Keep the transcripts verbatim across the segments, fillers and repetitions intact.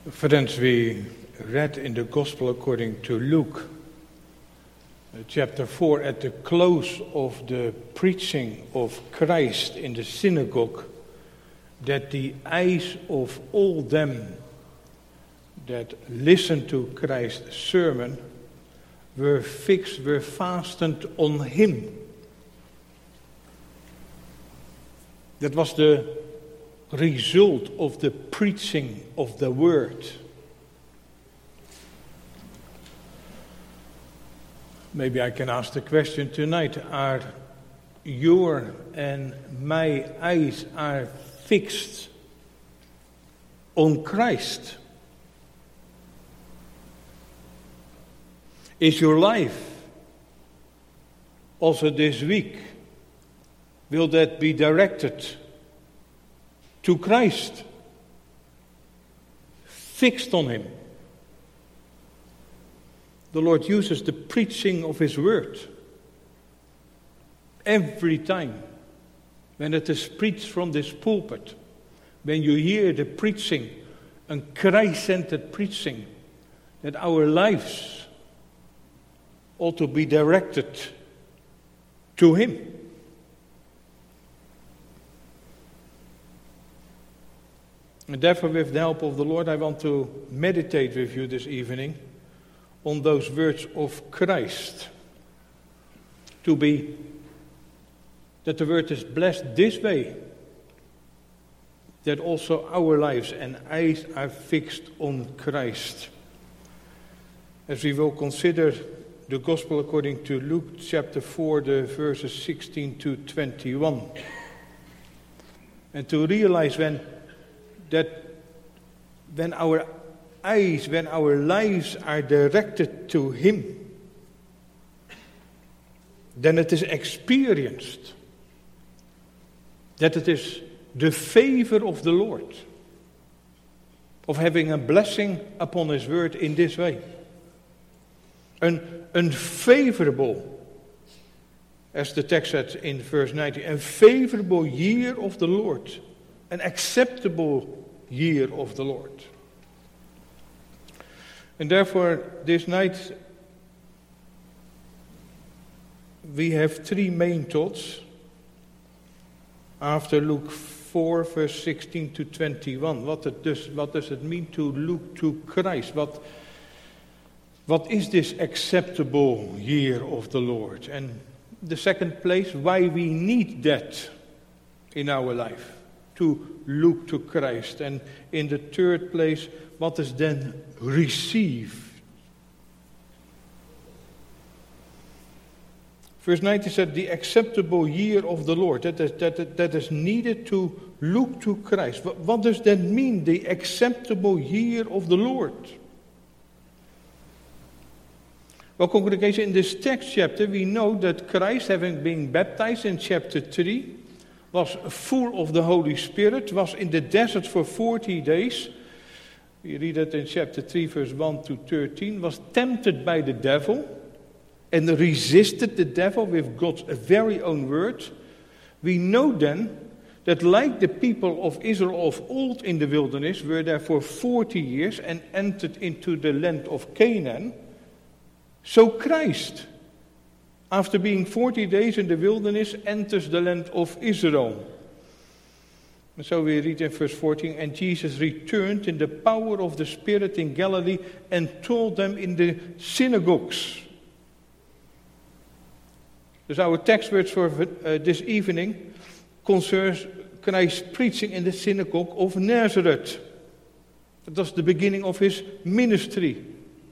Friends, we read in the Gospel according to Luke, uh, chapter four, at the close of the preaching of Christ in the synagogue, that the eyes of all them that listened to Christ's sermon were fixed, were fastened on him. That was the result of the preaching of the word. Maybe I can ask the question tonight: are your and my eyes are fixed on Christ? Is your life also this week, will that be directed to Christ, fixed on him? The Lord uses the preaching of his word every time when it is preached from this pulpit. When you hear the preaching, and Christ-centered preaching, that our lives ought to be directed to him. And therefore, with the help of the Lord, I want to meditate with you this evening on those words of Christ. To be, that the word is blessed this way, that also our lives and eyes are fixed on Christ. As we will consider the Gospel according to Luke chapter four, the verses sixteen to twenty-one. And to realize when that when our eyes, when our lives are directed to him, then it is experienced that it is the favor of the Lord, of having a blessing upon his word in this way. An unfavorable, as the text said in verse nineteen, a favorable year of the Lord, an acceptable year of the Lord. And therefore, this night, we have three main thoughts after Luke four, verse sixteen to twenty-one. What, it does, what does it mean to look to Christ? What What is this acceptable year of the Lord? And the second place, why we need that in our life, to look to Christ. And in the third place, what is then received? Verse nineteen said, the acceptable year of the Lord, that is, that, that is needed to look to Christ. What, what does that mean, the acceptable year of the Lord? Well, congregation, in this text chapter, we know that Christ, having been baptized in chapter three, was full of the Holy Spirit, was in the desert for forty days. We read it in chapter three, verse one to thirteen, was tempted by the devil and resisted the devil with God's very own word. We know then that like the people of Israel of old in the wilderness were there for forty years and entered into the land of Canaan, so Christ, after being forty days in the wilderness, enters the land of Israel. And so we read in verse fourteen, and Jesus returned in the power of the Spirit in Galilee and taught them in the synagogues. Dus our text words for uh, this evening concerns Christ's preaching in the synagogue of Nazareth. That was the beginning of his ministry.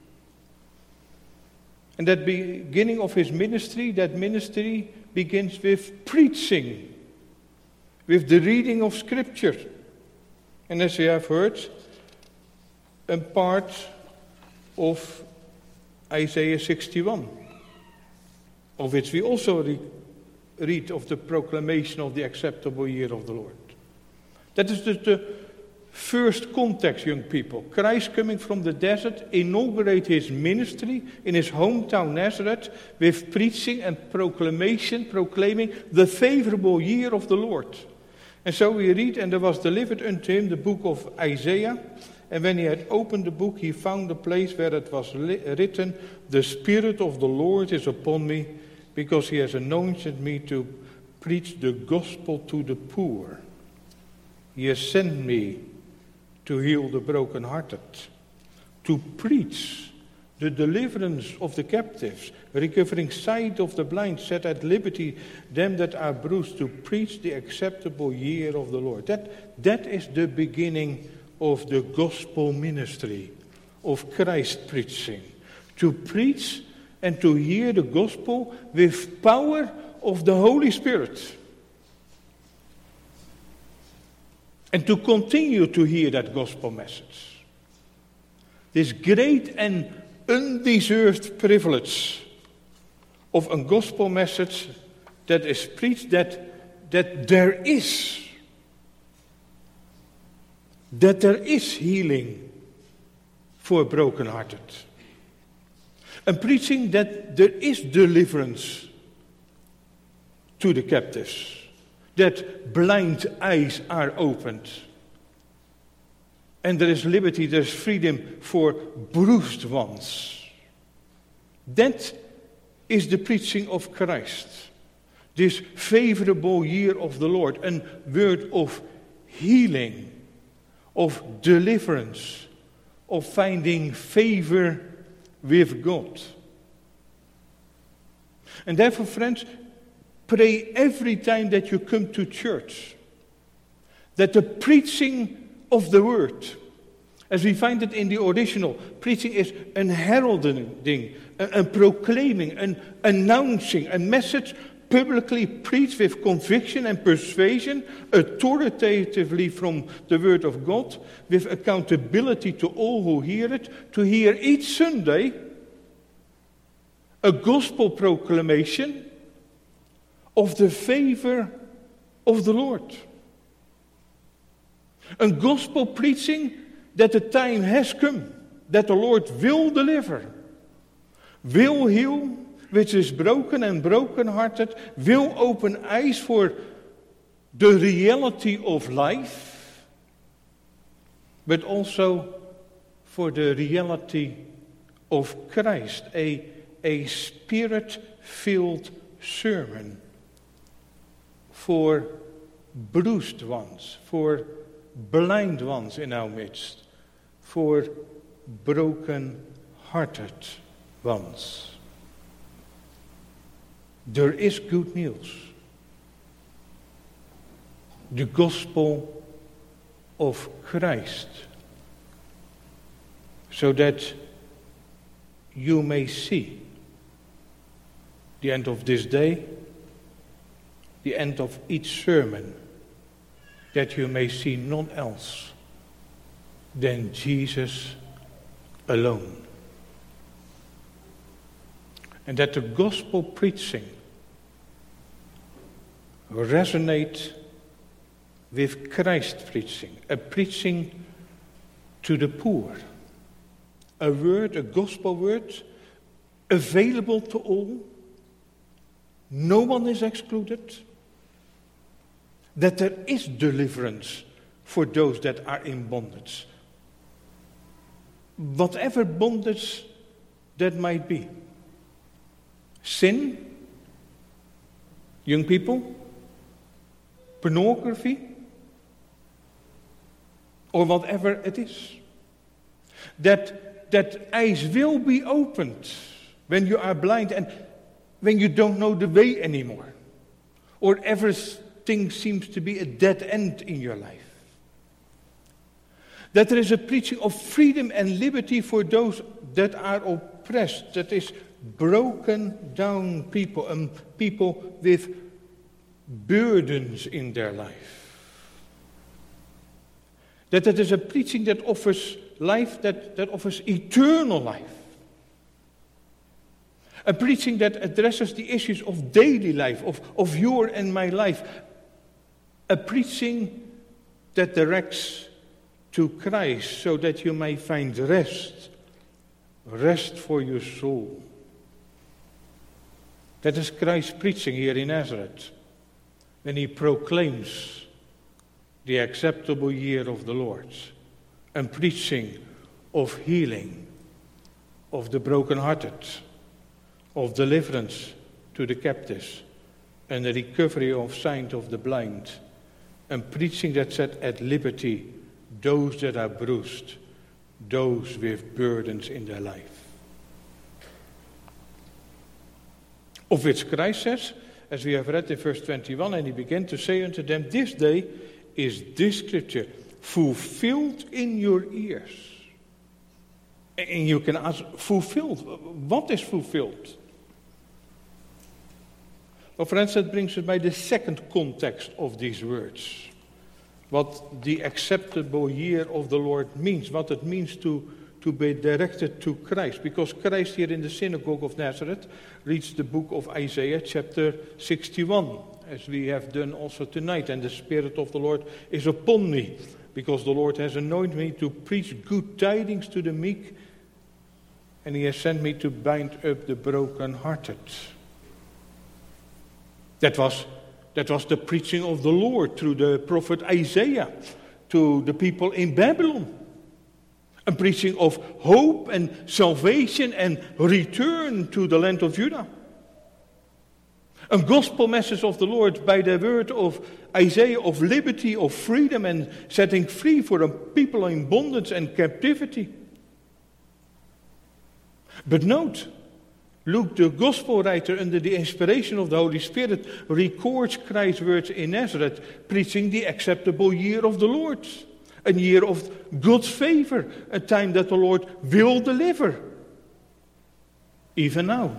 And that beginning of his ministry, that ministry begins with preaching, with the reading of Scripture. And as we have heard, a part of Isaiah sixty-one, of which we also re- read of the proclamation of the acceptable year of the Lord. That is the, the first context, young people. Christ coming from the desert, inaugurate his ministry in his hometown Nazareth with preaching and proclamation, proclaiming the favorable year of the Lord. And so we read, and there was delivered unto him the book of Isaiah. And when he had opened the book, he found a place where it was li- written, the Spirit of the Lord is upon me, because he has anointed me to preach the gospel to the poor. He has sent me to heal the brokenhearted, to preach the deliverance of the captives, recovering sight of the blind, set at liberty them that are bruised, to preach the acceptable year of the Lord. That, that is the beginning of the gospel ministry, of Christ preaching. To preach and to hear the gospel with power of the Holy Spirit. And to continue to hear that gospel message. This great and undeserved privilege of a gospel message that is preached, that, that there is, that there is healing for brokenhearted. And preaching that there is deliverance to the captives, that blind eyes are opened, and there is liberty, there is freedom for bruised ones. That is the preaching of Christ. This favorable year of the Lord, a word of healing, of deliverance, of finding favor with God. And therefore, friends, pray every time that you come to church that the preaching of the word, as we find it in the original, preaching is an heralding, a, a proclaiming, an announcing, a message publicly preached with conviction and persuasion, authoritatively from the word of God, with accountability to all who hear it, to hear each Sunday a gospel proclamation of the favor of the Lord. A gospel preaching that the time has come, that the Lord will deliver, will heal which is broken and brokenhearted, will open eyes for the reality of life, but also for the reality of Christ, a, a spirit-filled sermon for bruised ones, for blind ones in our midst, for broken-hearted ones. There is good news. The gospel of Christ, so that you may see the end of this day, the end of each sermon, that you may see none else than Jesus alone. And that the gospel preaching resonate with Christ preaching, a preaching to the poor, a word, a gospel word, available to all. No one is excluded. That there is deliverance for those that are in bondage. Whatever bondage that might be. Sin, young people, pornography, or whatever it is. That, that eyes will be opened when you are blind and when you don't know the way anymore. Or everything seems to be a dead end in your life. That there is a preaching of freedom and liberty for those that are oppressed, that is broken down people and people with burdens in their life. That it is a preaching that offers life, that, that offers eternal life. A preaching that addresses the issues of daily life, of, of your and my life. A preaching that directs to Christ so that you may find rest, rest for your soul. That is Christ's preaching here in Nazareth, when he proclaims the acceptable year of the Lord, and preaching of healing, of the brokenhearted, of deliverance to the captives, and the recovery of sight of the blind, and preaching that set at liberty those that are bruised, those with burdens in their life. Of which Christ says, as we have read in verse twenty-one, and he began to say unto them, this day is this scripture fulfilled in your ears. And you can ask, fulfilled? What is fulfilled? Well, friends, that brings us by the second context of these words. What the acceptable year of the Lord means, what it means to, to be directed to Christ. Because Christ here in the synagogue of Nazareth reads the book of Isaiah chapter sixty-one, as we have done also tonight. And the Spirit of the Lord is upon me, because the Lord has anointed me to preach good tidings to the meek, and he has sent me to bind up the brokenhearted. That was, that was the preaching of the Lord through the prophet Isaiah to the people in Babylon. A preaching of hope and salvation and return to the land of Judah. A gospel message of the Lord by the word of Isaiah of liberty, of freedom, and setting free for a people in bondage and captivity. But note, Luke, the gospel writer, under the inspiration of the Holy Spirit, records Christ's words in Nazareth, preaching the acceptable year of the Lord. A year of God's favor, a time that the Lord will deliver. Even now.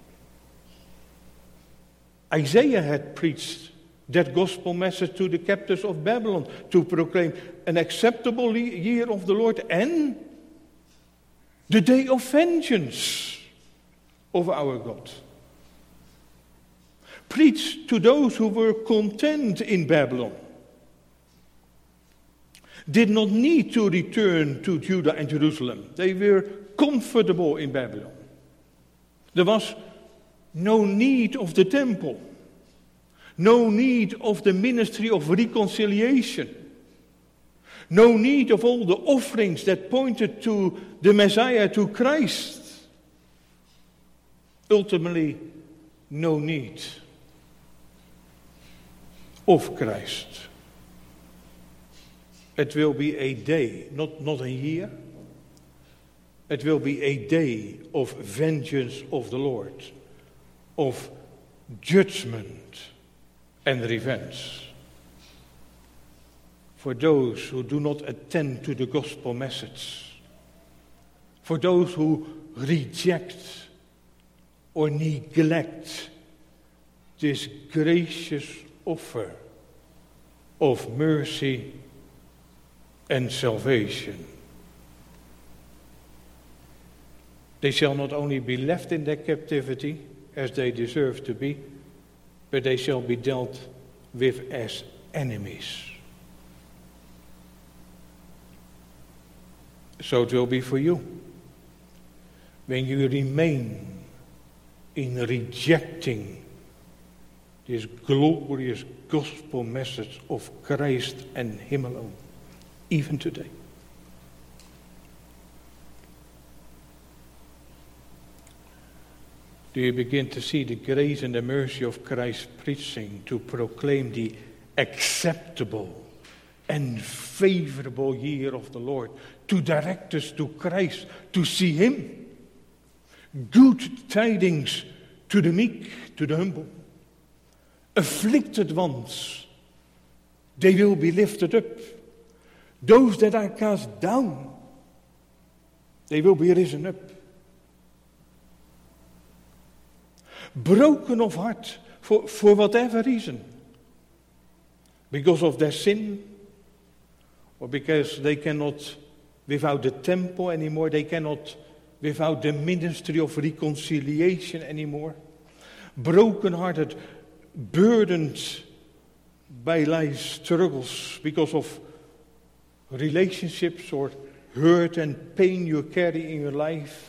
Isaiah had preached that gospel message to the captives of Babylon, to proclaim an acceptable year of the Lord and the day of vengeance of our God. Preach to those who were content in Babylon, did not need to return to Judah and Jerusalem. They were comfortable in Babylon. There was no need of the temple, no need of the ministry of reconciliation, no need of all the offerings that pointed to the Messiah, to Christ. Ultimately, no need of Christ. It will be a day, not, not a year. It will be a day of vengeance of the Lord, of judgment and revenge. For those who do not attend to the gospel message, for those who reject or neglect this gracious offer of mercy and salvation. They shall not only be left in their captivity as they deserve to be, but they shall be dealt with as enemies. So it will be for you. When you remain in rejecting this glorious gospel message of Christ and Him alone, even today. Do you begin to see the grace and the mercy of Christ's preaching to proclaim the acceptable and favorable year of the Lord, to direct us to Christ, to see Him? Good tidings to the meek, to the humble. Afflicted ones, they will be lifted up. Those that are cast down, they will be risen up. Broken of heart, for, for whatever reason. Because of their sin, or because they cannot, without the temple anymore, they cannot, without the ministry of reconciliation anymore. Broken-hearted, burdened by life's struggles because of relationships or hurt and pain you carry in your life.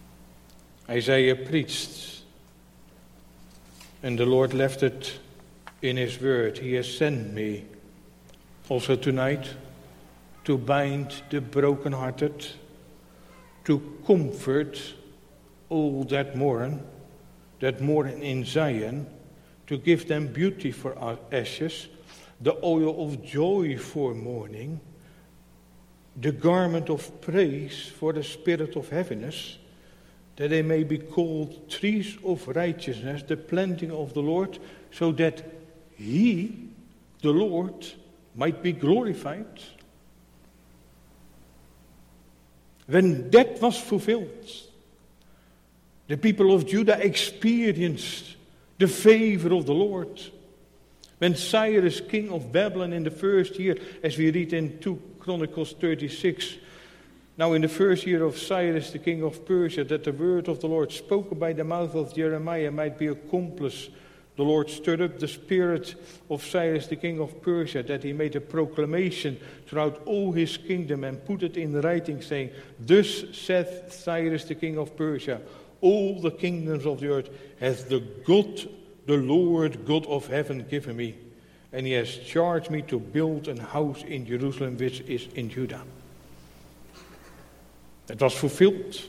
Isaiah preached, and the Lord left it in his word. He has sent me also tonight to bind the brokenhearted, to comfort all that mourn, that mourn in Zion, to give them beauty for ashes, the oil of joy for mourning, the garment of praise for the spirit of heaviness, that they may be called trees of righteousness, the planting of the Lord, so that he, the Lord, might be glorified. When that was fulfilled, the people of Judah experienced the favor of the Lord. When Cyrus, king of Babylon, in the first year, as we read in Second Chronicles thirty-six, now in the first year of Cyrus, the king of Persia, that the word of the Lord spoken by the mouth of Jeremiah might be accomplished, the Lord stirred up the spirit of Cyrus, the king of Persia, that he made a proclamation throughout all his kingdom and put it in writing, saying, "Thus saith Cyrus, the king of Persia, all the kingdoms of the earth hath the God, the Lord God of heaven, given me, and he has charged me to build an house in Jerusalem, which is in Judah." It was fulfilled.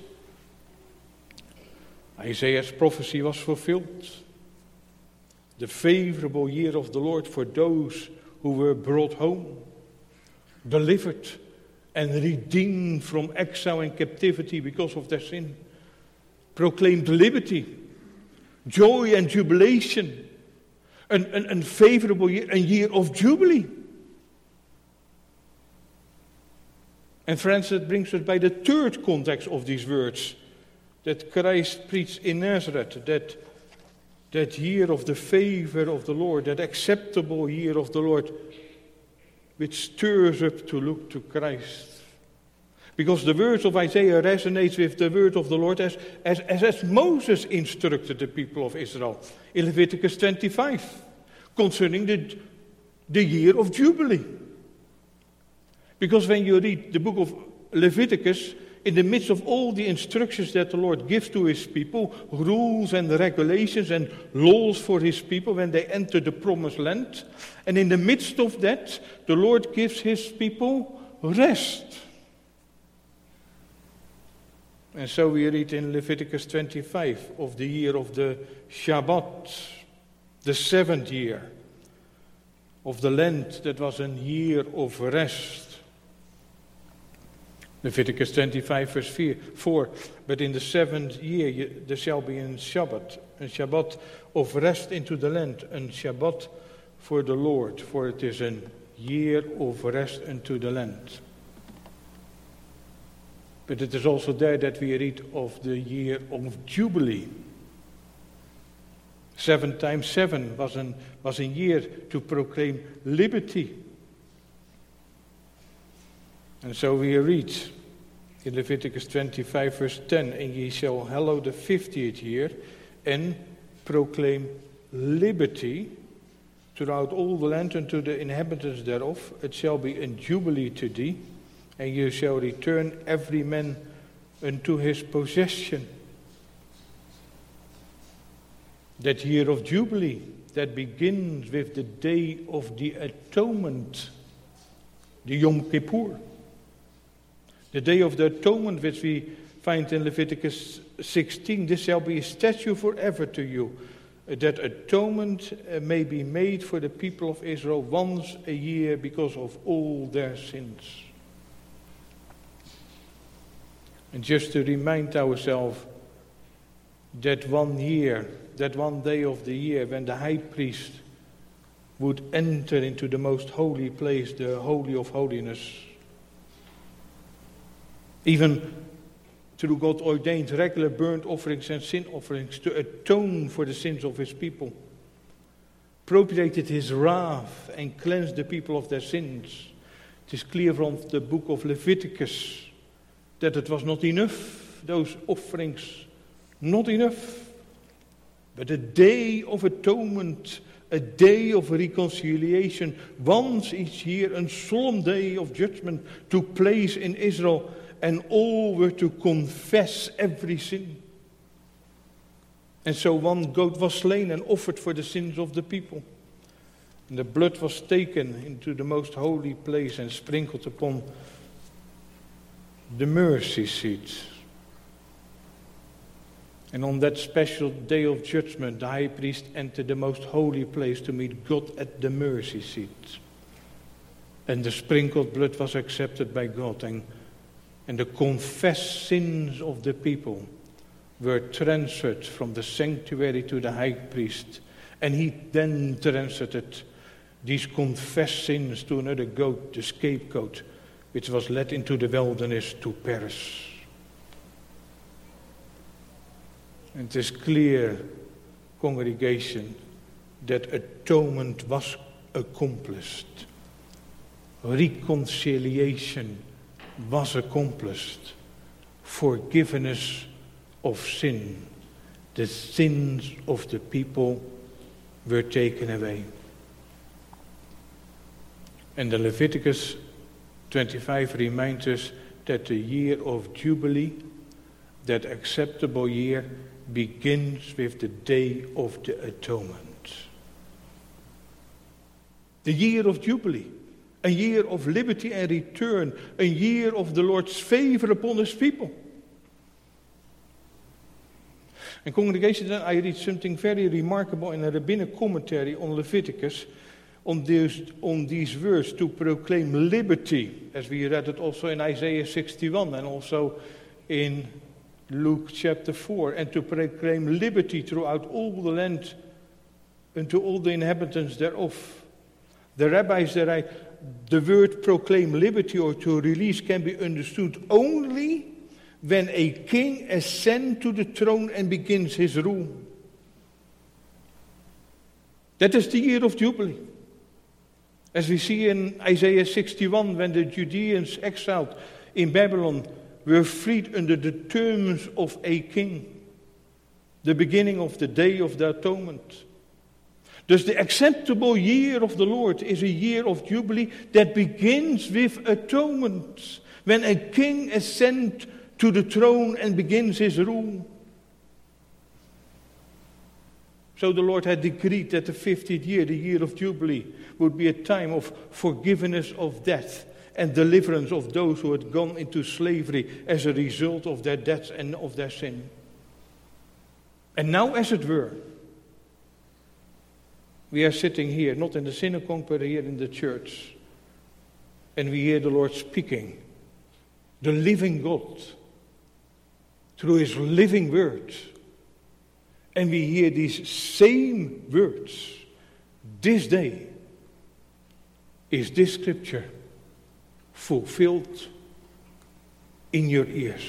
Isaiah's prophecy was fulfilled. The favorable year of the Lord for those who were brought home, delivered and redeemed from exile and captivity because of their sin, proclaimed liberty, joy and jubilation, an, an, an favorable year, a year of jubilee. And friends, that brings us by the third context of these words, that Christ preached in Nazareth, that that year of the favor of the Lord, that acceptable year of the Lord, which stirs up to look to Christ. Because the words of Isaiah resonates with the word of the Lord as, as, as, as Moses instructed the people of Israel in Leviticus twenty-five, concerning the, the year of Jubilee. Because when you read the book of Leviticus, in the midst of all the instructions that the Lord gives to his people, rules and regulations and laws for his people when they enter the promised land, and in the midst of that, the Lord gives his people rest. And so we read in Leviticus twenty-five of the year of the Shabbat, the seventh year of the land that was a year of rest. Leviticus twenty-five verse four, but in the seventh year there shall be a Shabbat, a Shabbat of rest into the land, a Shabbat for the Lord, for it is a year of rest unto the land. But it is also there that we read of the year of Jubilee. Seven times seven was, an, was a year to proclaim liberty. And so we read in Leviticus twenty-five verse ten, "And ye shall hallow the fiftieth year, and proclaim liberty throughout all the land unto the inhabitants thereof. It shall be a jubilee to thee, and you shall return every man unto his possession." That year of Jubilee, that begins with the day of the atonement, the Yom Kippur. The day of the atonement, which we find in Leviticus sixteen, "This shall be a statute forever to you, that atonement may be made for the people of Israel once a year because of all their sins." And just to remind ourselves that one year, that one day of the year, when the high priest would enter into the most holy place, the Holy of Holiness, even through God ordained regular burnt offerings and sin offerings to atone for the sins of his people, propitiated his wrath and cleansed the people of their sins. It is clear from the book of Leviticus that it was not enough, those offerings, not enough. But a day of atonement, a day of reconciliation, once each year, a solemn day of judgment took place in Israel, and all were to confess every sin. And so one goat was slain and offered for the sins of the people. And the blood was taken into the most holy place and sprinkled upon the mercy seat. And on that special day of judgment, the high priest entered the most holy place to meet God at the mercy seat. And the sprinkled blood was accepted by God, and, and the confessed sins of the people were transferred from the sanctuary to the high priest. And he then transferred these confessed sins to another goat, the scapegoat, which was led into the wilderness to perish. And it is clear, congregation, that atonement was accomplished. Reconciliation was accomplished. Forgiveness of sin. The sins of the people were taken away. And the Leviticus twenty-five reminds us that the year of Jubilee, that acceptable year, begins with the Day of the Atonement. The year of Jubilee, a year of liberty and return, a year of the Lord's favor upon his people. And congregation, then I read something very remarkable in a rabbinic commentary on Leviticus, on these, on these words, to proclaim liberty, as we read it also in Isaiah sixty-one and also in Luke chapter four, and to proclaim liberty throughout all the land unto all the inhabitants thereof. The rabbis that write, the word proclaim liberty or to release can be understood only when a king ascends to the throne and begins his rule. That is the year of Jubilee. As we see in Isaiah sixty-one, when the Judeans exiled in Babylon were freed under the terms of a king, the beginning of the Day of the Atonement. Thus the acceptable year of the Lord is a year of Jubilee that begins with atonement, when a king ascends to the throne and begins his rule. So the Lord had decreed that the fiftieth year, the year of Jubilee, would be a time of forgiveness of death and deliverance of those who had gone into slavery as a result of their debts and of their sin. And now, as it were, we are sitting here, not in the synagogue, but here in the church, and we hear the Lord speaking, the living God, through his living word. And we hear these same words. This day is this scripture fulfilled in your ears.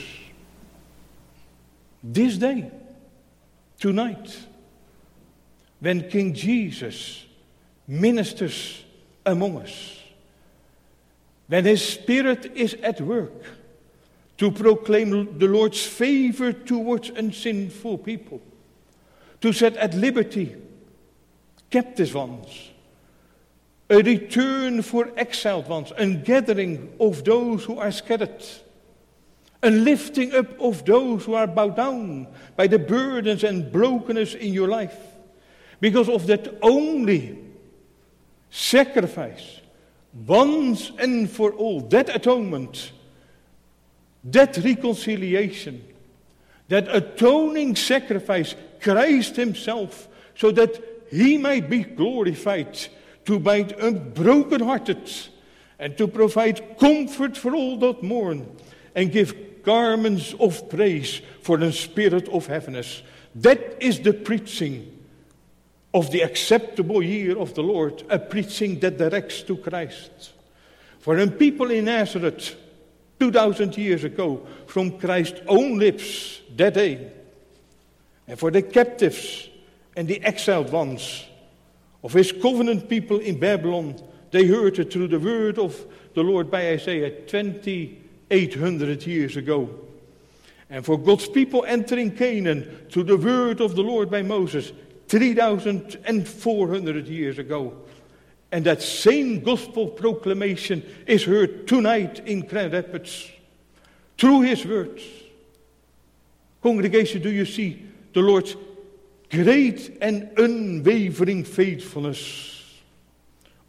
This day, tonight, when King Jesus ministers among us, when his Spirit is at work to proclaim the Lord's favor towards unsinful people, to set at liberty captive ones, a return for exiled ones, a gathering of those who are scattered, a lifting up of those who are bowed down by the burdens and brokenness in your life. Because of that only sacrifice, once and for all, that atonement, that reconciliation, that atoning sacrifice, Christ himself, so that he might be glorified, to bind up brokenhearted, and to provide comfort for all that mourn, and give garments of praise for the spirit of heaviness. That is the preaching of the acceptable year of the Lord, a preaching that directs to Christ. For the people in Nazareth, two thousand years ago, from Christ's own lips that day, and for the captives and the exiled ones of his covenant people in Babylon, they heard it through the word of the Lord by Isaiah twenty-eight hundred years ago. And for God's people entering Canaan through the word of the Lord by Moses three thousand four hundred years ago. And that same gospel proclamation is heard tonight in Grand Rapids through his words. Congregation, do you see the Lord's great and unwavering faithfulness?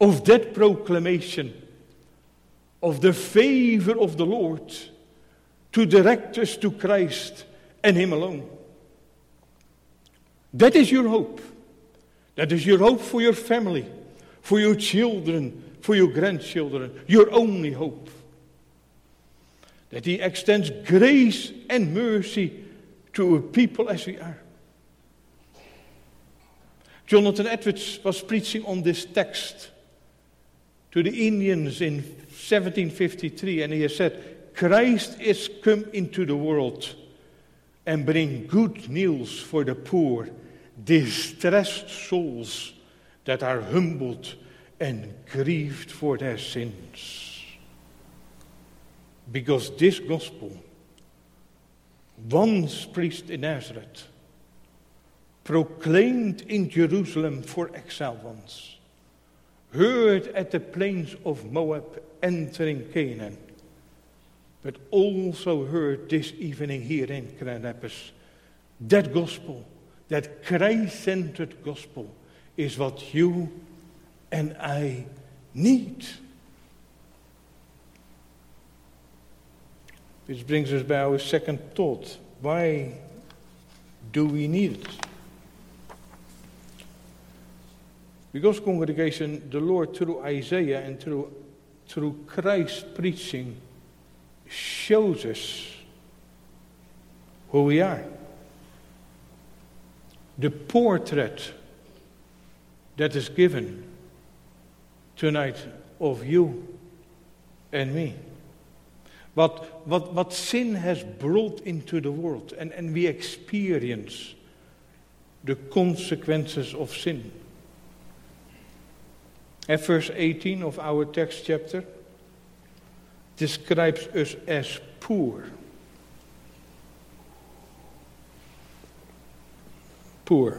of that proclamation of the favor of the Lord to direct us to Christ and Him alone. That is your hope. That is your hope for your family, for your children, for your grandchildren, your only hope. That He extends grace and mercy to a people as we are. Jonathan Edwards was preaching on this text to the Indians in seventeen fifty-three, and he has said, Christ is come into the world and bring good news for the poor, distressed souls that are humbled and grieved for their sins. Because this gospel, once preached in Nazareth, proclaimed in Jerusalem for exiled ones, heard at the plains of Moab entering Canaan, but also heard this evening here in Grand Rapids, that gospel, that Christ-centered gospel, is what you and I need. Which brings us by our second thought. Why do we need it? Because, congregation, the Lord through Isaiah and through, through Christ's preaching shows us who we are. The portrait that is given tonight of you and me. What, what, what sin has brought into the world, and, and we experience the consequences of sin. And verse eighteen of our text chapter describes us as poor. Poor.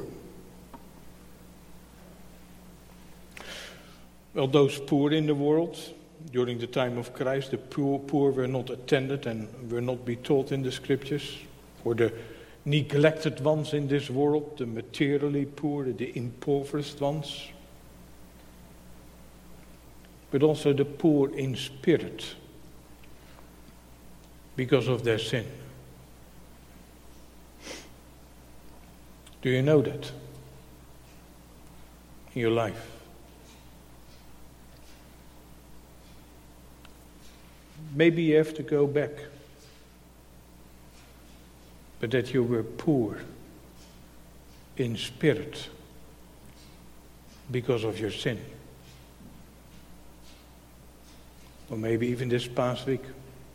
Well, those poor in the world, during the time of Christ, the poor, poor were not attended and were not be taught in the scriptures. Or the neglected ones in this world, the materially poor, the impoverished ones. But also the poor in spirit, because of their sin. Do you know that in your life? Maybe you have to go back, but that you were poor in spirit because of your sin. Or maybe even this past week.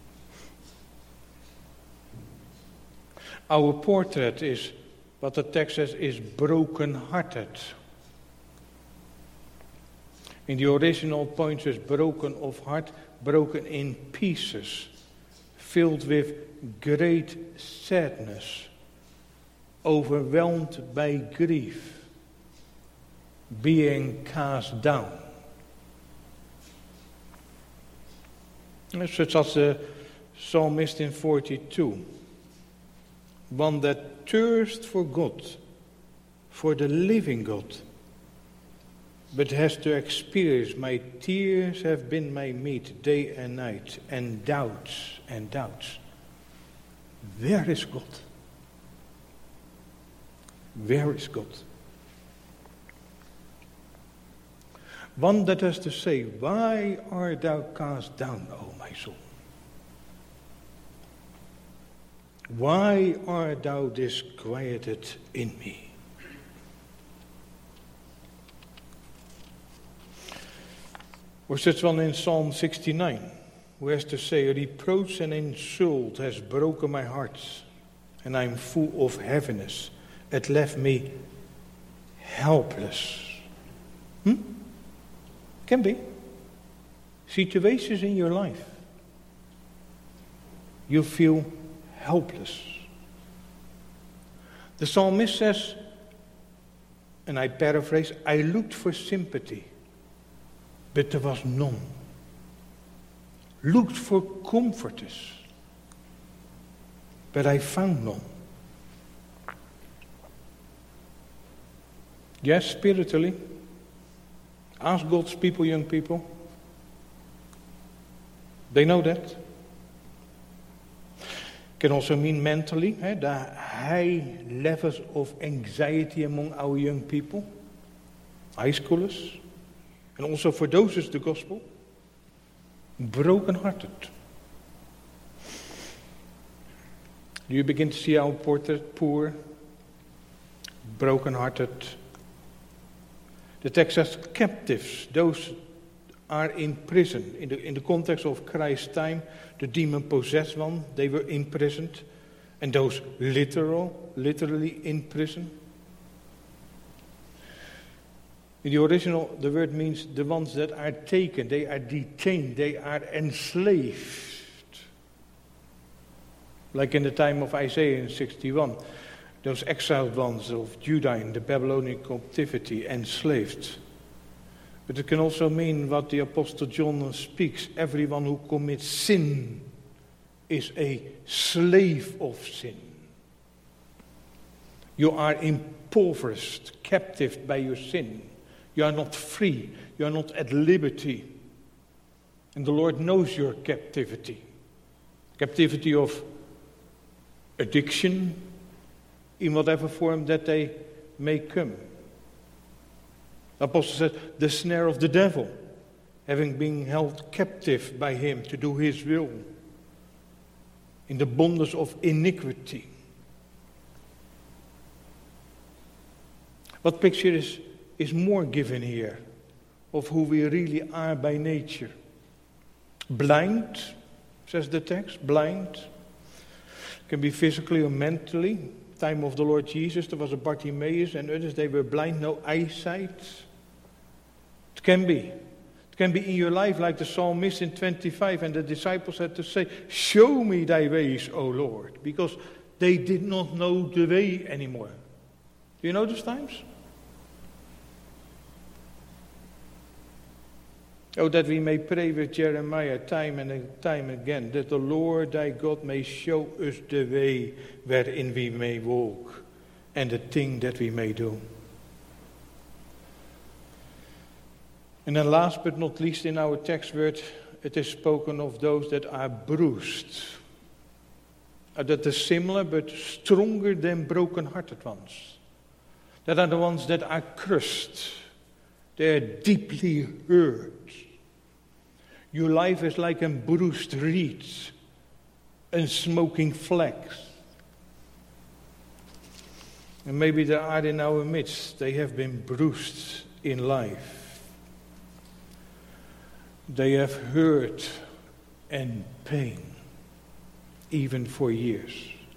Our portrait is, what the text says, is broken-hearted. In the original point says broken of heart, broken in pieces, filled with great sadness, overwhelmed by grief, being cast down. Such as the psalmist in forty-two. One that thirsts for God, for the living God, but has to experience, my tears have been my meat day and night, and doubts and doubts. Where is God? Where is God? One that has to say, why art thou cast down, O my soul? Why art thou disquieted in me? Or such one in Psalm sixty-nine, who has to say, a reproach and insult has broken my heart, and I am full of heaviness. It left me helpless. Hmm? Can be. Situations in your life. You feel helpless. The psalmist says, and I paraphrase, I looked for sympathy, but there was none. Looked for comforters, but I found none. Yes, spiritually, Ask God's people, young people. They know that. Can also mean mentally, eh, the high levels of anxiety among our young people, high schoolers, and also for those is the gospel, broken-hearted. Do you begin to see our portrait, poor, broken-hearted? The text says captives, those are in prison. In the, in the context of Christ's time, the demon-possessed one, they were imprisoned. And those literal, literally in prison. In the original, the word means the ones that are taken, they are detained, they are enslaved. Like in the time of Isaiah in sixty-one, those exiled ones of Judah in the Babylonian captivity, enslaved. But it can also mean what the Apostle John speaks. Everyone who commits sin is a slave of sin. You are impoverished, captive by your sin. You are not free. You are not at liberty. And the Lord knows your captivity. Captivity of addiction, in whatever form that they may come. The apostle said, the snare of the devil, having been held captive by him to do his will, in the bondage of iniquity. What picture is, is more given here of who we really are by nature? Blind, says the text, blind. Can be physically or mentally. Time of the Lord Jesus, there was a Bartimaeus and others, they were blind, no eyesight. It can be. It can be in your life like the psalmist in twenty-five, and the disciples had to say, show me thy ways, O Lord, because they did not know the way anymore. Do you know those times? Oh, that we may pray with Jeremiah time and time again, that the Lord thy God may show us the way wherein we may walk, and the thing that we may do. And then last but not least in our text word, it is spoken of those that are bruised. Uh, that is similar but stronger than broken-hearted ones. That are the ones that are crushed. They are deeply hurt. Your life is like a bruised reed and smoking flax. And maybe there are in our midst, they have been bruised in life. They have hurt and pain, even for years.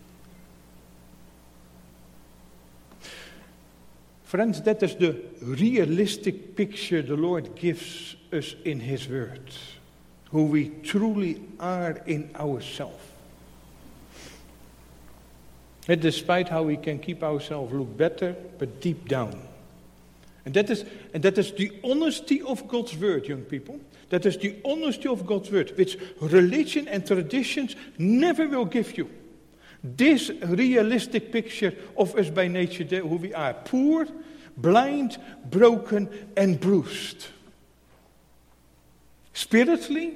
Friends, that is the realistic picture the Lord gives us in His Word. Who we truly are in ourselves. And despite how we can keep ourselves look better, but deep down. And that is, and that is the honesty of God's Word, young people. That is the honesty of God's Word, which religion and traditions never will give you. This realistic picture of us by nature, who we are poor, blind, broken, and bruised. Spiritually,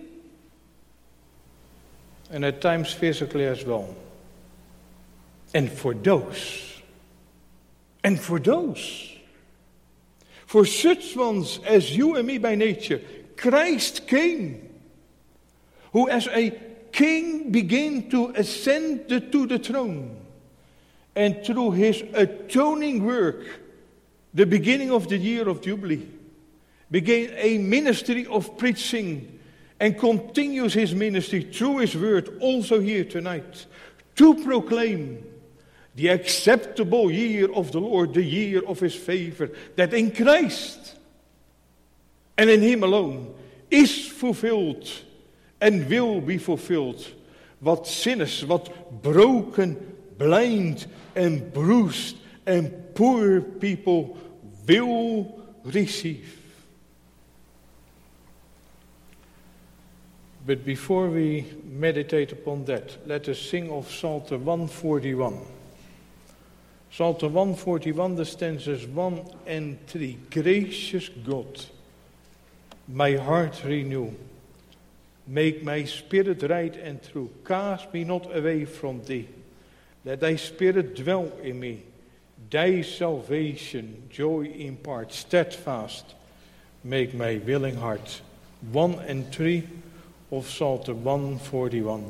and at times physically as well. And for those, and for those, for such ones as you and me by nature, Christ came, who as a king began to ascend to the throne, and through his atoning work, the beginning of the year of Jubilee, began a ministry of preaching and continues his ministry through his word also here tonight to proclaim the acceptable year of the Lord, the year of his favor, that in Christ and in him alone is fulfilled and will be fulfilled what sinners, what broken, blind and bruised and poor people will receive. But before we meditate upon that, let us sing of Psalter one forty-one. Psalter one forty-one, the stanzas one and three. Gracious God, my heart renew. Make my spirit right and true. Cast me not away from thee. Let thy spirit dwell in me. Thy salvation, joy impart. Steadfast, make my willing heart. One and three of Psalter one forty-one.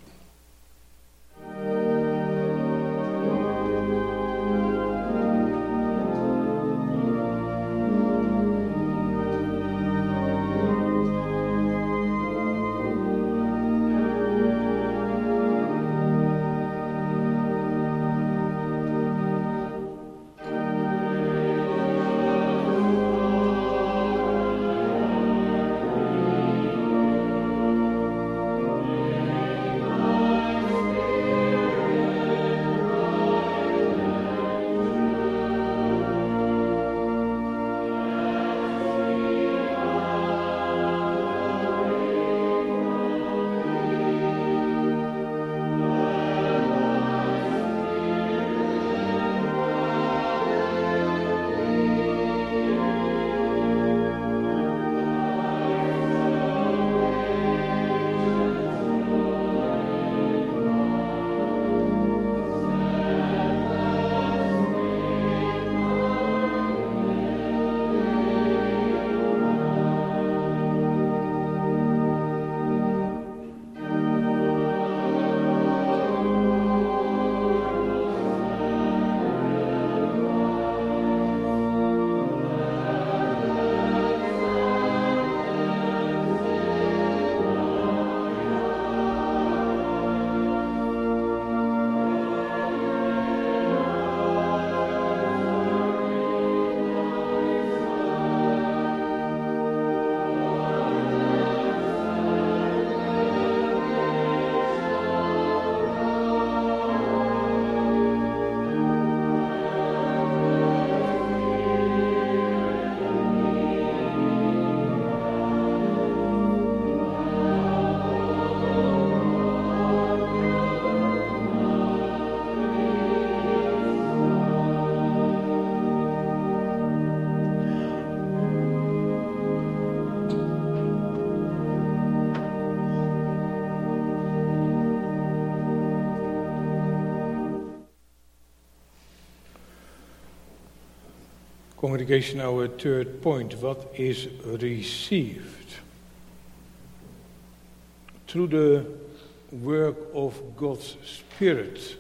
Congregation, our third point, what is received? Through the work of God's Spirit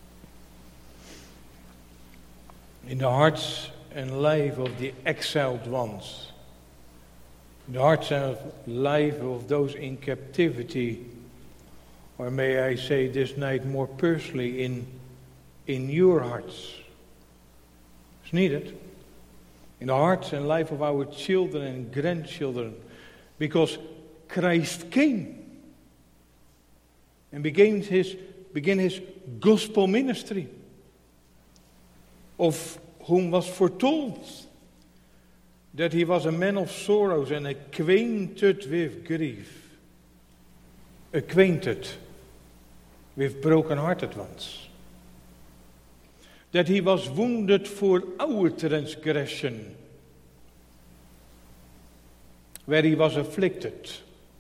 in the hearts and life of the exiled ones, in the hearts and life of those in captivity, or may I say this night more personally, in, in your hearts. It's needed. In the hearts and life of our children and grandchildren, because Christ came and began his, began his gospel ministry, of whom was foretold that he was a man of sorrows and acquainted with grief, acquainted with broken-hearted ones, that he was wounded for our transgression, where he was afflicted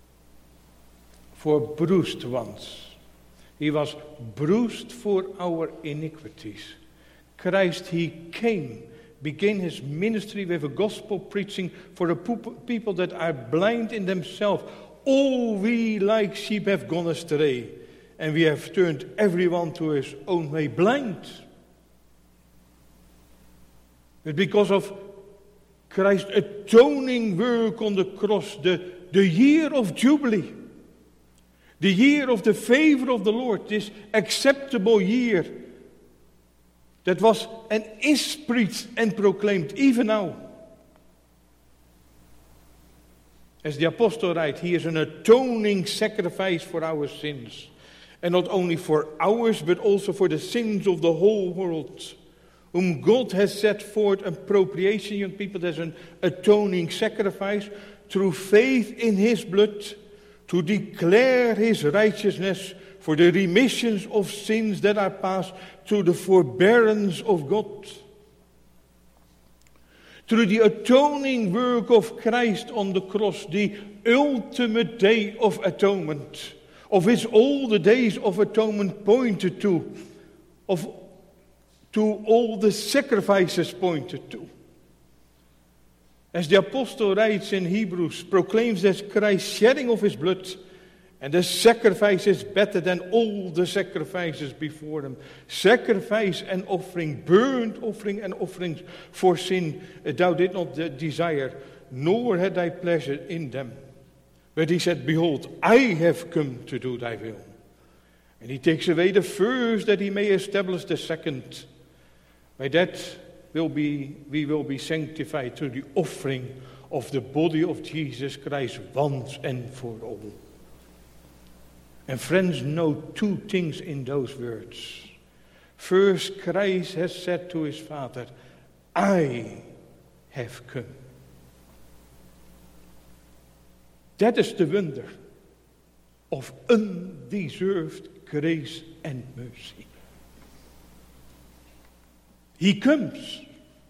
for bruised ones. He was bruised for our iniquities. Christ, he came, began his ministry with a gospel preaching for the people that are blind in themselves. All we like sheep have gone astray, and we have turned everyone to his own way, blind. But because of Christ's atoning work on the cross, the, the year of Jubilee, the year of the favor of the Lord, this acceptable year that was and is preached and proclaimed even now. As the apostle writes, he is an atoning sacrifice for our sins. And not only for ours, but also for the sins of the whole world, whom God has set forth a propitiation, young people, as an atoning sacrifice through faith in his blood, to declare his righteousness for the remissions of sins that are past, through the forbearance of God. through the atoning work of Christ on the cross, the ultimate day of atonement, of which all the days of atonement pointed to, of to all the sacrifices pointed to. As the apostle writes in Hebrews, proclaims that Christ's shedding of his blood and the sacrifice is better than all the sacrifices before him. Sacrifice and offering, burnt offering and offerings for sin, thou did not desire, nor had thy pleasure in them. But he said, behold, I have come to do thy will. And he takes away the first that he may establish the second. By that will be, we will be sanctified through the offering of the body of Jesus Christ once and for all. And friends, note two things in those words. First, Christ has said to his Father, I have come. That is the wonder of undeserved grace and mercy. He comes,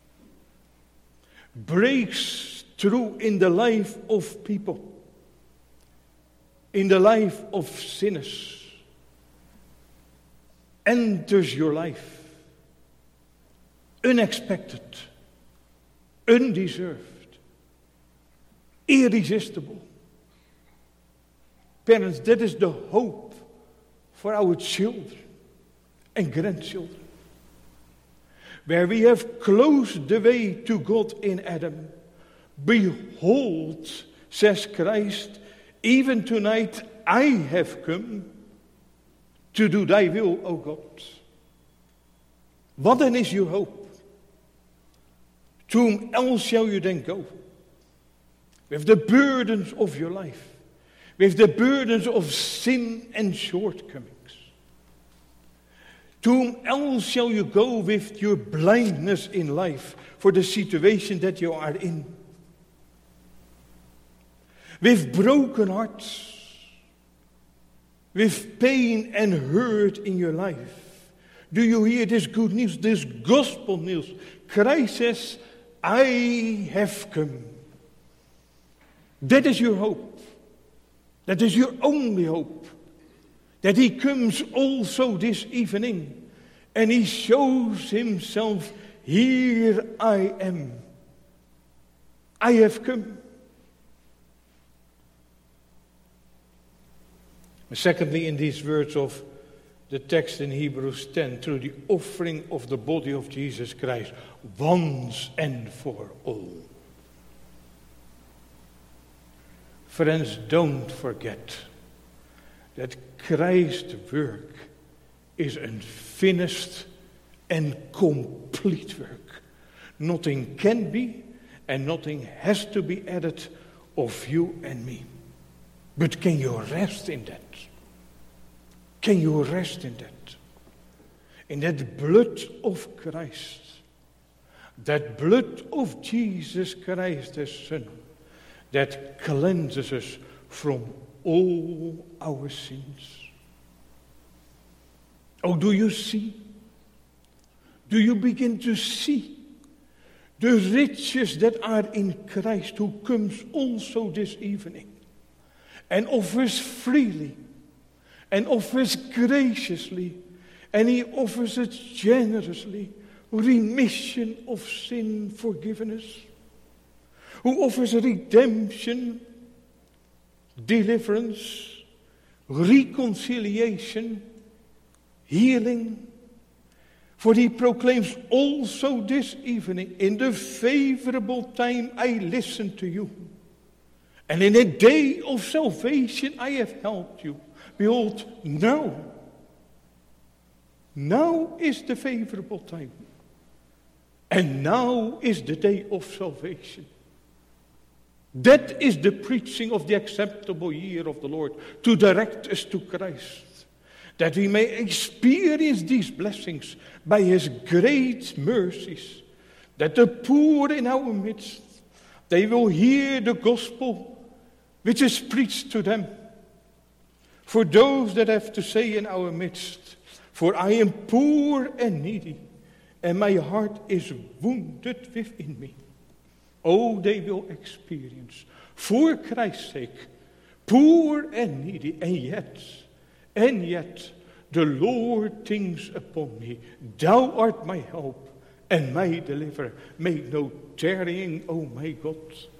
breaks through in the life of people, in the life of sinners, enters your life, unexpected, undeserved, irresistible. Parents, that is the hope for our children and grandchildren. Where we have closed the way to God in Adam, behold, says Christ, even tonight I have come to do thy will, O God. What then is your hope? To whom else shall you then go? With the burdens of your life, with the burdens of sin and shortcomings. To whom else shall you go with your blindness in life for the situation that you are in? With broken hearts, with pain and hurt in your life. Do you hear this good news, this gospel news? Christ says, I have come. That is your hope. That is your only hope. That he comes also this evening and he shows himself, here I am. I have come. Secondly, in these words of the text in Hebrews ten, through the offering of the body of Jesus Christ, once and for all. Friends, don't forget that Christ's work is unfinished and complete work. Nothing can be and nothing has to be added of you and me. But can you rest in that? Can you rest in that? In that blood of Christ, that blood of Jesus Christ, the Son, that cleanses us from all our sins. Oh, do you see? Do you begin to see the riches that are in Christ, who comes also this evening and offers freely and offers graciously, and he offers it generously, remission of sin, forgiveness, who offers redemption, deliverance, reconciliation, healing. For he proclaims also this evening, in the favorable time I listen to you, and in a day of salvation I have helped you. Behold, now, now is the favorable time, and now is the day of salvation. That is the preaching of the acceptable year of the Lord, to direct us to Christ, that we may experience these blessings by his great mercies, that the poor in our midst, they will hear the gospel which is preached to them. For those that have to say in our midst, for I am poor and needy, and my heart is wounded within me. Oh, they will experience, for Christ's sake, poor and needy, and yet, and yet, the Lord thinks upon me. Thou art my help and my deliverer. Make no tarrying, O my God.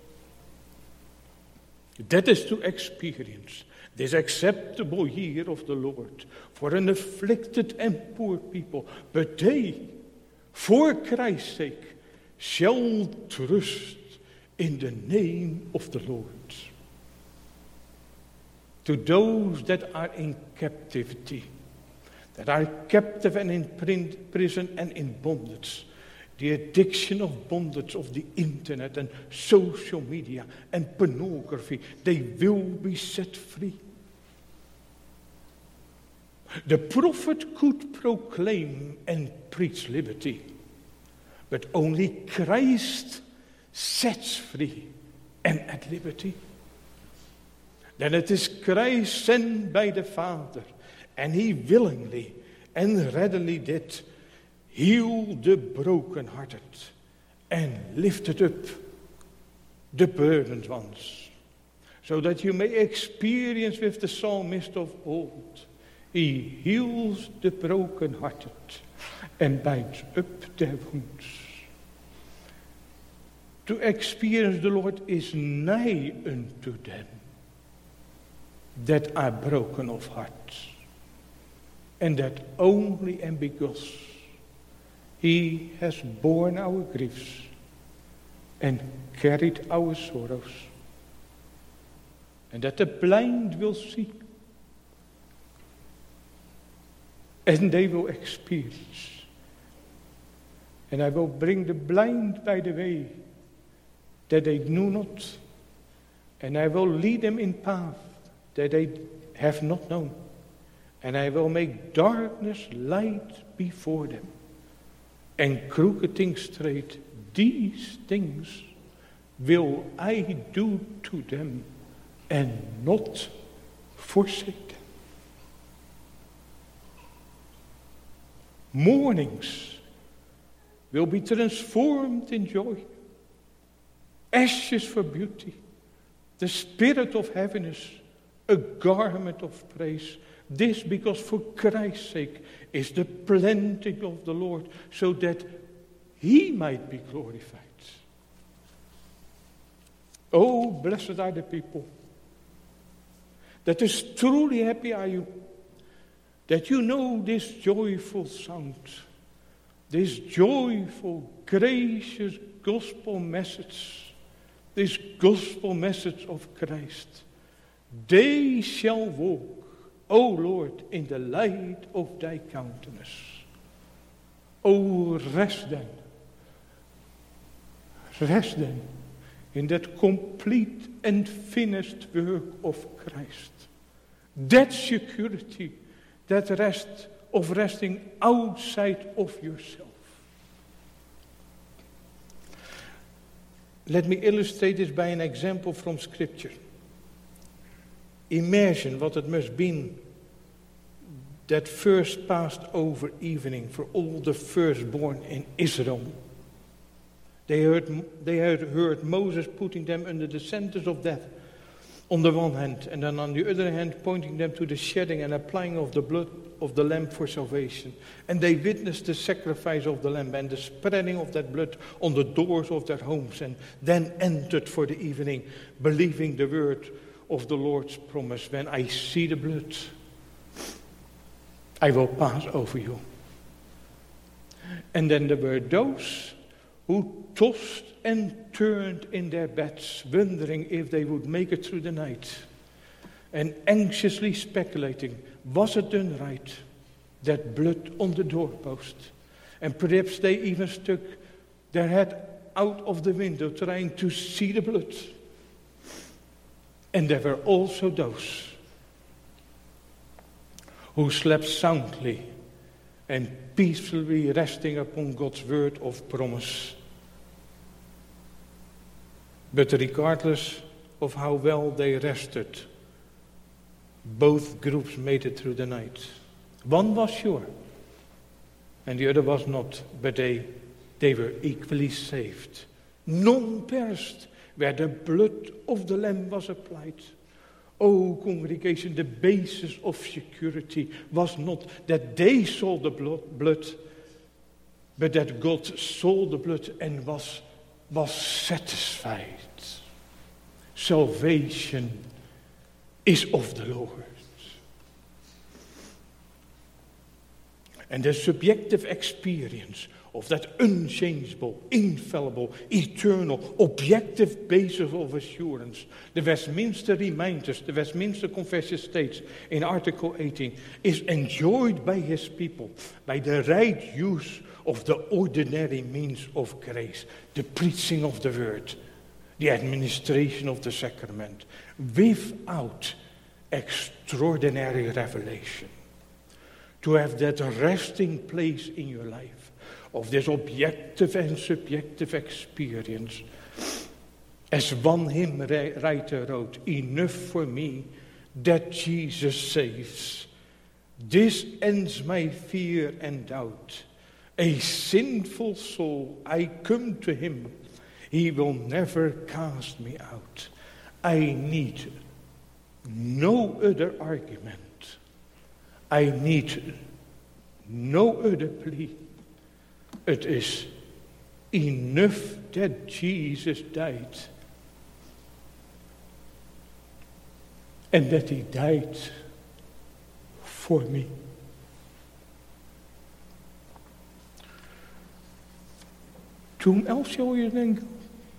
That is to experience this acceptable year of the Lord for an afflicted and poor people. But they, for Christ's sake, shall trust in the name of the Lord. To those that are in captivity, that are captive and in prison and in bondage, the addiction of bondage of the internet and social media and pornography, they will be set free. The prophet could proclaim and preach liberty, but only Christ sets free and at liberty. Then it is Christ sent by the Father, and he willingly and readily did heal the brokenhearted and lifted up the burdened ones, so that you may experience with the psalmist of old, he heals the brokenhearted and binds up their wounds. To experience the Lord is nigh unto them that are broken of heart, and that only and because he has borne our griefs and carried our sorrows, and that the blind will see, and they will experience. And I will bring the blind by the way that they knew not, and I will lead them in path that they have not known, and I will make darkness light before them, and crooked things straight. These things will I do to them, and not forsake them. Mournings will be transformed in joy, ashes for beauty, the spirit of heaviness, a garment of praise. This because for Christ's sake is the planting of the Lord, so that he might be glorified. Oh, blessed are the people that is truly happy are you, that you know this joyful sound, this joyful, gracious gospel message, this gospel message of Christ. They shall walk, O Lord, in the light of thy countenance. Oh, rest then, rest then in that complete and finished work of Christ. That security, that rest of resting outside of yourself. Let me illustrate this by an example from Scripture. Imagine what it must be that first Passover evening for all the firstborn in Israel. They heard, they had heard Moses putting them under the sentence of death on the one hand, and then on the other hand pointing them to the shedding and applying of the blood of the lamb for salvation. And they witnessed the sacrifice of the lamb and the spreading of that blood on the doors of their homes, and then entered for the evening, believing the word of the Lord's promise. When I see the blood, I will pass over you. And then there were those who tossed and turned in their beds, wondering if they would make it through the night, and anxiously speculating, was it done right, that blood on the doorpost? And perhaps they even stuck their head out of the window trying to see the blood. And there were also those who slept soundly and peacefully resting upon God's word of promise. But regardless of how well they rested, both groups made it through the night. One was sure, and the other was not, but they, they were equally saved. non-pierced, where the blood of the Lamb was applied. Oh, congregation, the basis of security was not that they saw the blood, but that God saw the blood and was, was satisfied. Salvation is of the Lord. And the subjective experience of that unchangeable, infallible, eternal, objective basis of assurance, the Westminster reminds us, the Westminster Confession states in Article eighteen, is enjoyed by his people by the right use of the ordinary means of grace, the preaching of the word, the administration of the sacrament, without extraordinary revelation. To have that resting place in your life of this objective and subjective experience. As one hymn writer wrote, enough for me that Jesus saves. This ends my fear and doubt. A sinful soul, I come to him. He will never cast me out. I need no other argument. I need no other plea. It is enough that Jesus died. And that he died for me. To whom else shall you then go?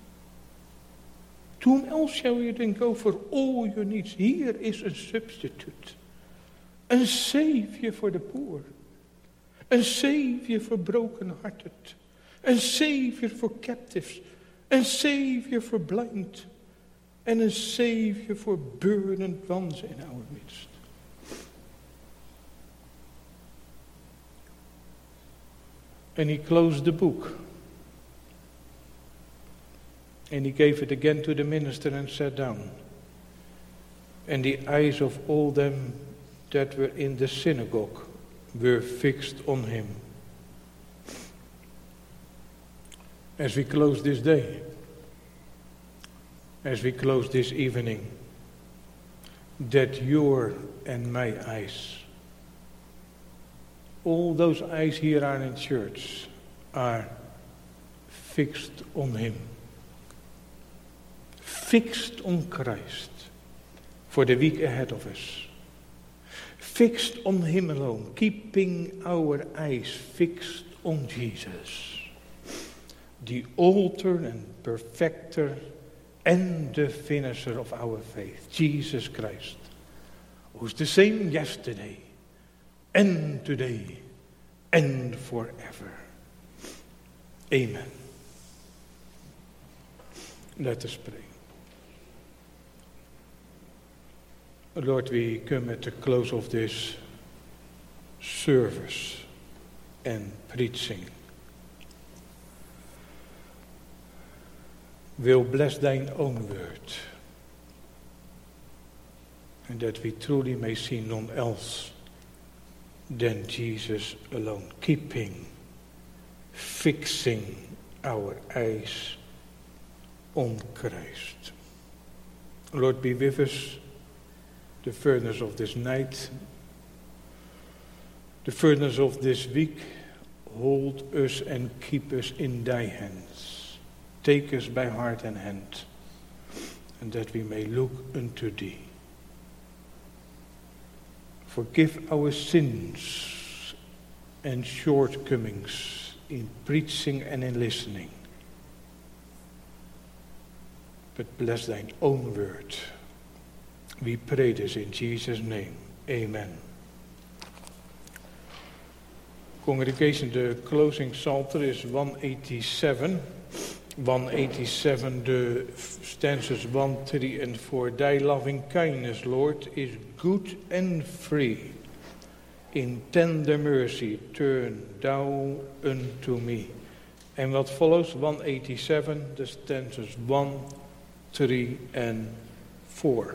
To whom else shall you then go for all your needs? Here is a substitute. Een Savior for the poor. Een Savior for broken-hearted. Een Savior for captives. Een Savior for blind. En een Savior for burdened ones in our midst. And he closed the book. And he gave it again to the minister and sat down. And the eyes of all them that were in the synagogue were fixed on him. As we close this day, as we close this evening, that your and my eyes, all those eyes here are in church, are fixed on him. Fixed on Christ for the week ahead of us. Fixed on him alone, keeping our eyes fixed on Jesus, the author and perfecter and the finisher of our faith, Jesus Christ, who's the same yesterday and today and forever. Amen. Let us pray. Lord, we come at the close of this service and preaching. We'll bless thine own word, and that we truly may see none else than Jesus alone, keeping, fixing our eyes on Christ. Lord, be with us the furnace of this night, the furnace of this week. Hold us and keep us in thy hands. Take us by heart and hand, and that we may look unto thee. Forgive our sins and shortcomings in preaching and in listening. But bless thine own word. We pray this in Jesus' name. Amen. Congregation, the closing psalter is one eighty-seven. one eighty-seven, the stanzas one, three, and four. Thy loving kindness, Lord, is good and free. In tender mercy, turn thou unto me. And what follows, one eighty-seven, the stanzas one, three, and four.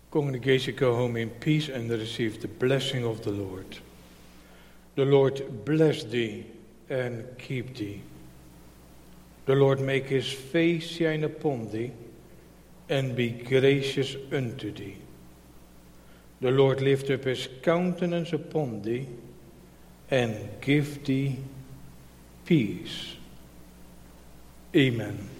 Congregation, go home in peace and receive the blessing of the Lord. The Lord bless thee and keep thee. The Lord make his face shine upon thee and be gracious unto thee. The Lord lift up his countenance upon thee and give thee peace. Amen.